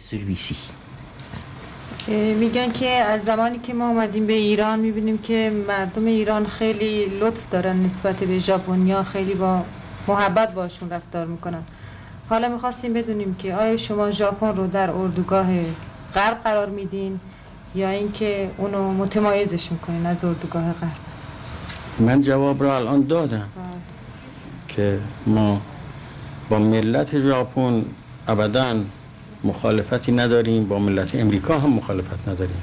celui-ci. میگن که از زمانی که ما اومدیم به ایران میبینیم که مردم ایران خیلی لطف دارن نسبت به ژاپنیا، خیلی با محبت باشون رفتار میکنن. حالا میخواستیم بدونیم که آیا شما ژاپن رو در اردوگاه غرب قرار میدین یا اینکه اونو متمایزش میکنین از اردوگاه غرب؟ من جواب را الان دادم که ما با ملت ژاپن ابداً مخالفتی نداریم، با ملت امریکا هم مخالفت نداریم،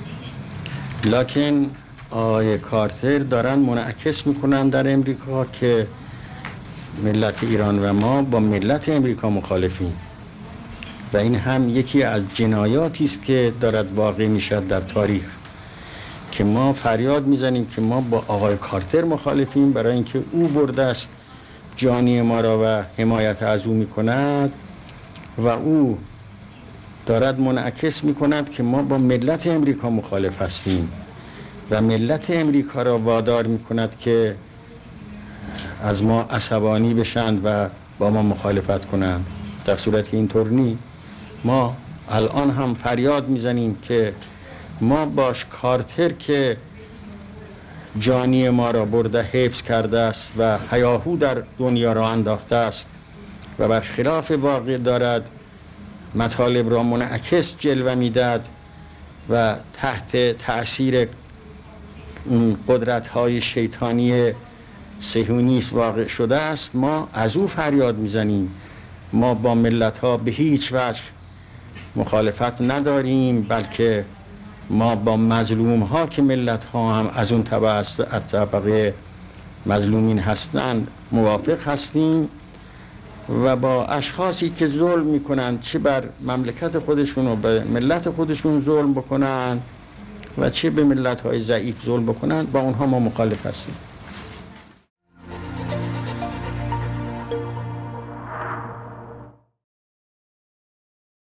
لکن آقای کارتر دارن منعکس میکنن در امریکا که ملت ایران و ما با ملت امریکا مخالفیم و این هم یکی از جنایاتی است که دارد واقع میشد در تاریخ که ما فریاد میزنیم که ما با آقای کارتر مخالفیم برای اینکه او برده است جانی ما را و حمایت از او میکند و او دارد منعکس میکند که ما با ملت امریکا مخالف هستیم و ملت امریکا را وادار میکند که از ما عصبانی بشند و با ما مخالفت کنند. در صورت که اینطور نیست ما الان هم فریاد میزنیم که ما باش کارتر که جانی ما را برده حفظ کرده است و هیاهو در دنیا را انداخته است و برخلاف واقع دارد مطالب را منعکس جلوه میداد و تحت تأثیر قدرت‌های شیطانی صهیونیست واقع شده است. ما از او فریاد میزنیم. ما با ملت‌ها به هیچ وجه مخالفت نداریم، بلکه ما با مظلوم‌ها که ملت‌ها هم از اون طبقه مظلومین هستند موافق هستیم و با اشخاصی که ظلم میکنن، چه بر مملکت خودشون و به ملت خودشون ظلم بکنن و چه به ملت‌های ضعیف ظلم بکنن، با اونها ما مخالف هستیم.